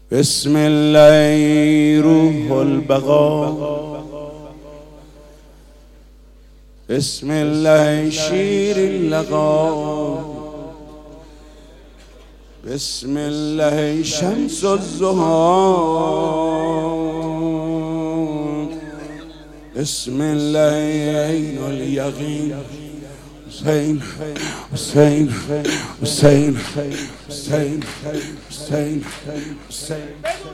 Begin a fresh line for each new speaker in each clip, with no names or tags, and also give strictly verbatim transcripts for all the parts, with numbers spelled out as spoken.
بسم الله روح البقا، بسم الله شیر اللقا، بسم الله شمس الضحى، بسم الله عین الیقین. حسین حسین حسین حسین حسین حسین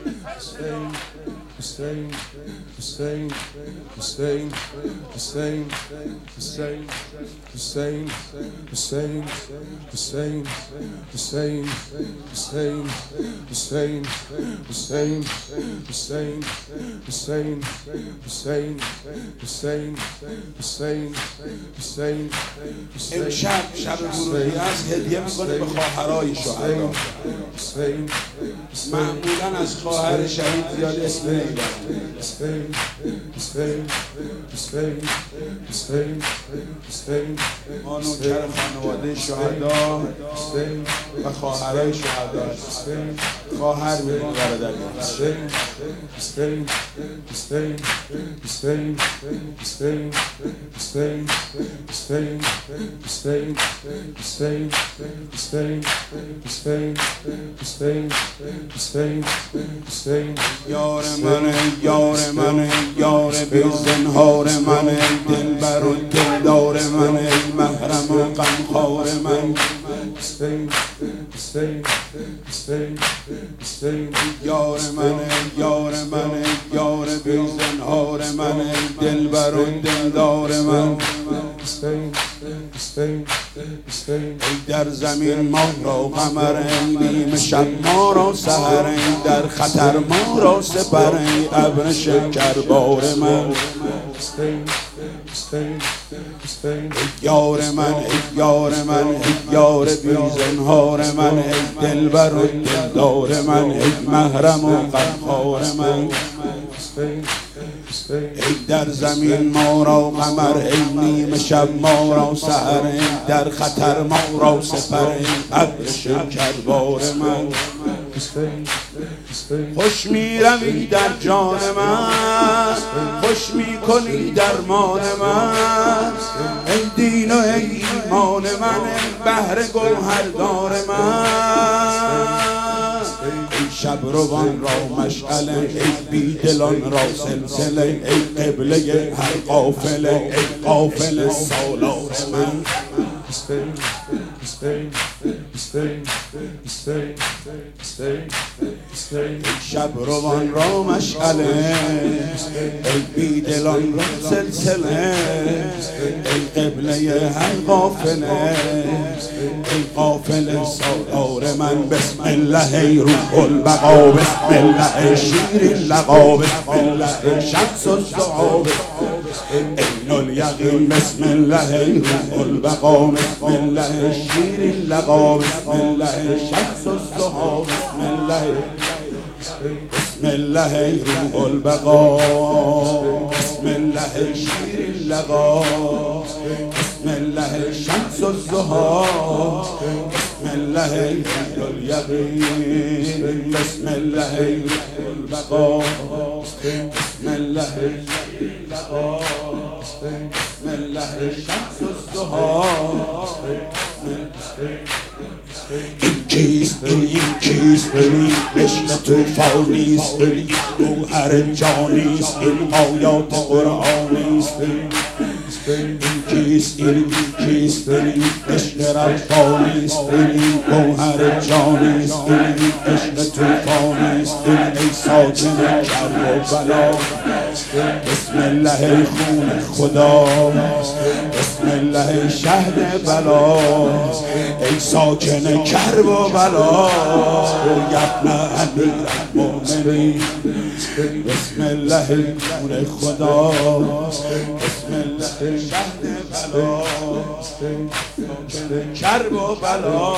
Hussein, Hussein, Hussein, Hussein, Hussein, Hussein, Hussein, Hussein, Hussein, Hussein, Hussein, Hussein, Hussein, Hussein, Hussein, Hussein, Hussein, Hussein.
امشب شب ورودی است، هدیه میکنه به خواهرای شهدا. معمولا از خواهر شهید زیاد اسم نمیبرن. ما نوکر خانواده شهدا و خواهرای شهدا هستیم. خواهر میگن برادر.
Hussein, Hussein, Hussein, Hussein, Hussein, Hussein, Hussein, Hussein, Hussein, Hussein, Hussein, Hussein, Hussein.
یار من یار من یار بی زنهار من، دلبر و دلدار من، محرم و غمخوار من.
Hussein, Hussein, Hussein, Hussein.
یار من یار من یار بی زنهار من، دلبر و دلدار من.
Hussein, Hussein, Hussein.
ای در زمین ما را قمر، ای نیم شب ما را سحر، ای در خطر ما را سپر، ای ابر شکربار من.
Hussein, Hussein, Hussein.
یار من ای یار من ای یار بی زنهار من، ای دلبر و دلدار من، ای محرم و غمخوار من.
Hussein, Hussein.
ای در زمین ما را قمر، ای نیم شب ما را سحر، ای در خطر ما را سپر، ای ابر شکربار من.
Hussein, Hussein.
خوش می روی در جان من، خوش می کنی درمان من، ای دین و ای ایمان من، ای بحر گوهردار من. ای شب روان را مشعله، ای بیدلان را سلسله، ای قبله هر قافله، ای قافله سالار من.
Hussein, Hussein, Hussein, Hussein, Hussein, Hussein.
شب روان را مشعله، ای بیدلان را سلسله، ای قبله هر قافله، ای قافله سالار من. بسم الله ای روح البقا، بسم الله شیر اللقا، بسم الله شمس الضحى، عین الیقین. بسم الله ای روح البقا، بسم الله شیر اللقا، بسم الله شمس الضحى، بسم الله بسم الله ای روح البقا، بسم الله شیر اللقا، بسم الله شمس الضحى، بسم الله عین الیقین. بسم الله ای روح البقا، بسم الله شیر اللقا، بسم الله شمس الضحى. این کیست این کیست این عشق طوفانیست، این گوهر جانیست، این آیات قرآنیست. این کیست این کیست این عشق ربانیست، این گوهر جانیست، این عشق طوفانیست. این ای ساکن کرب و بلا، بسم الله ای خون خدا، بسم الله ای شهد بلا، ای ساکن کرب و بلا، یبن امیر المؤمنین. بسم الله ای خون خدا، بسم الله ای شهد بلا، ساکن کرب و بلا.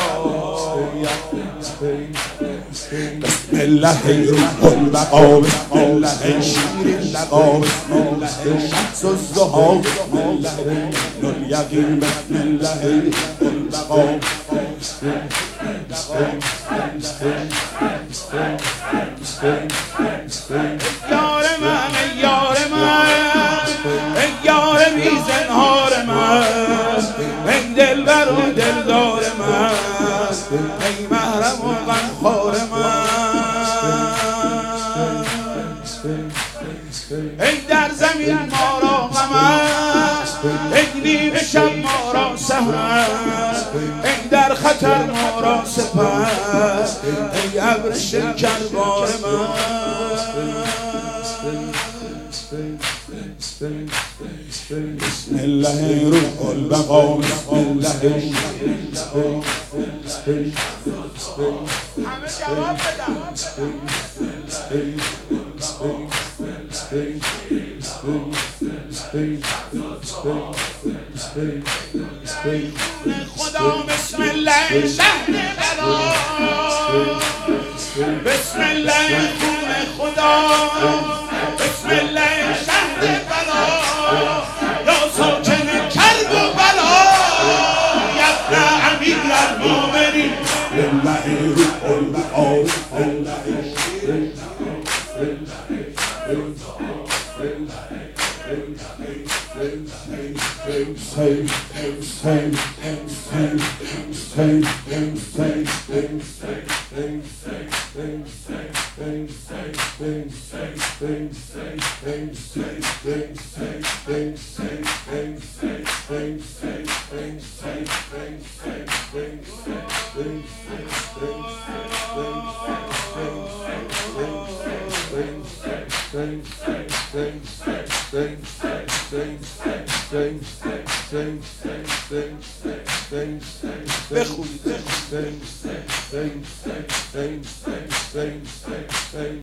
بسم الله ای روح البقا، بسم الله ای شیر اللقا، بسم الله ای شمس الضحى، بسم الله عین الیقین. بسم الله ای روح البقا. یار من ای یار من ای یار بی زنهار من ای دلبر و دلدار من ای محرم و غمخوار من ای در زمین ما را غمت ای نیمه شب ما را سحر ای در خطر ما را سپر ای ابر شکربار من بسم الله روح البقا بسم الله همه جواب بدم خدا بسم الله شهر بلا بسم الله خون خدا بسم الله شهر بلا یا ساکن کرب و بلا یبن امیر المؤمنین لله روح البقا بخونید